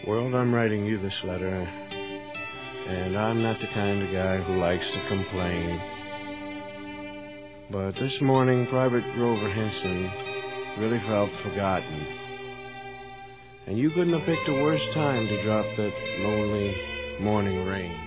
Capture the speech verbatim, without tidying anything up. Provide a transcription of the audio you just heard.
World, I'm writing you this letter, and I'm not the kind of guy who likes to complain. But this morning, Private Grover Henson really felt forgotten. And you couldn't have picked a worse time to drop that lonely morning rain.